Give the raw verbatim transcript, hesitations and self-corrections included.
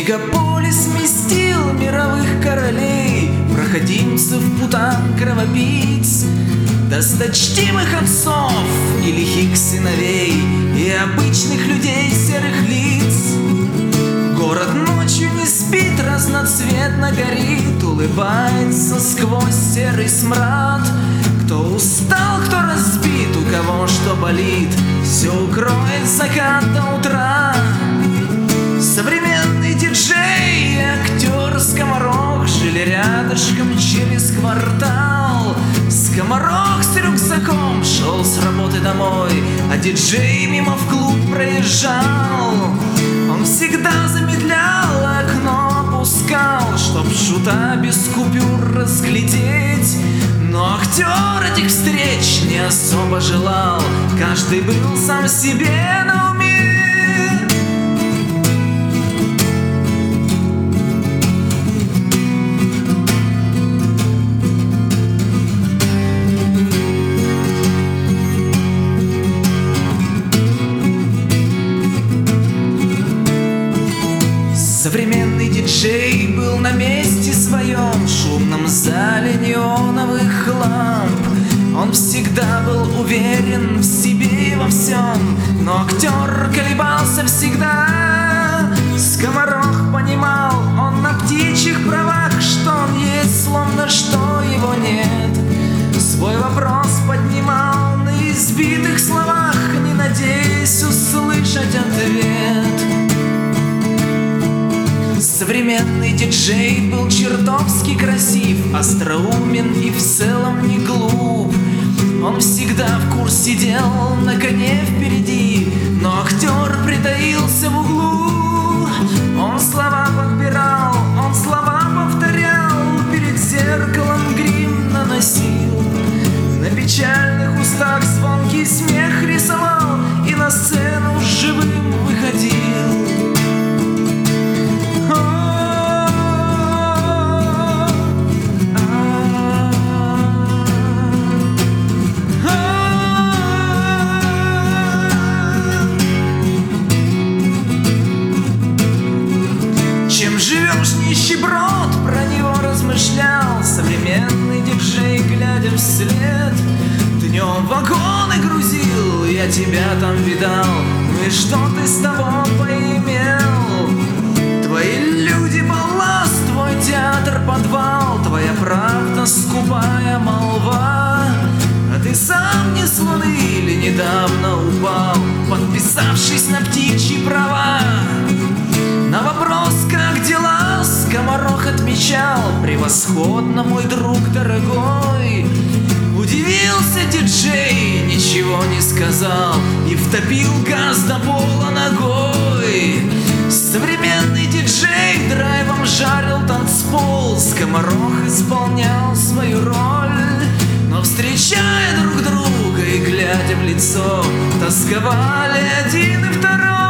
Мегаполис вместил мировых королей, проходимцев, путан, кровопийц, досточтимых отцов и лихих сыновей, и обычных людей серых лиц. Город ночью не спит, разноцветно горит, улыбается сквозь серый смрад. Кто устал, кто разбит, у кого что болит, все укроет закат до утра. Современный диджей и актер Скоморох жили рядышком через квартал. Скоморох с рюкзаком шел с работы домой, а диджей мимо в клуб проезжал. Он всегда замедлял, окно опускал, чтоб шута без купюр разглядеть. Но актер этих встреч не особо желал, каждый был сам себе на уме. Современный диджей был на месте своем, в шумном зале неоновых ламп. Он всегда был уверен в себе и во всем, но актер колебался всегда. Скоморох понимал, он на птичьих правах, что он есть, словно что его нет. Свой вопрос поднимал на избитых словах, не надеясь услышать ответ. Современный диджей был чертовски красив, остроумен и в целом не глуп. Он всегда в курсе дел, на коне впереди, но актер притаился в углу. Он слова подбирал, он слова повторял, перед зеркалом грим наносил. На печальных устах звонкий смех рисовал и на сцену живым выходил. Чем живешь, нищеброд, про него размышлял современный диджей, глядя вслед. Днем вагоны грузил, я тебя там видал, ну и что ты с того поимел? Твои люди балласт, твой театр подвал, твоя правда скупая молва. А ты сам не с луны или недавно упал, подписавшись на птичьи права? На вопрос, как дела, Скоморох отвечал: превосходно, мой друг дорогой. Удивился диджей, ничего не сказал и втопил газ до пола ногой. Современный диджей драйвом жарил танцпол, Скоморох исполнял свою роль. Но встречая друг друга и глядя в лицо, тосковали один и второй.